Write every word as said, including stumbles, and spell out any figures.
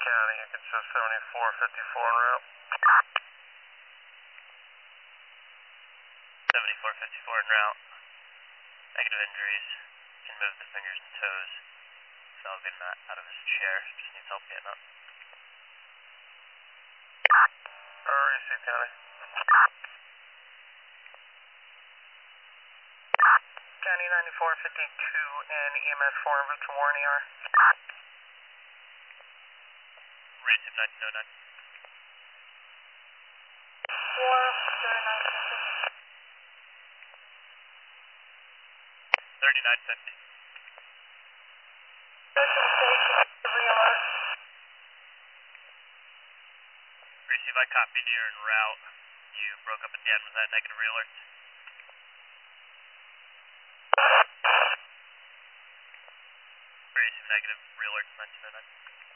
County, you can show seventy-four fifty-four en route. seventy-four fifty-four en route. Negative injuries. Can move the fingers and toes. Fell getting out of his chair. Just needs help getting up. R E C County. County ninety-four fifty-two and E M S four en route to Warren E R. Receive nineteen oh nine. four thirty-nine fifty. thirty-nine fifty. Receive, I copied you en route. You broke up at the end. Was that negative realert? Receive negative realert nineteen oh nine.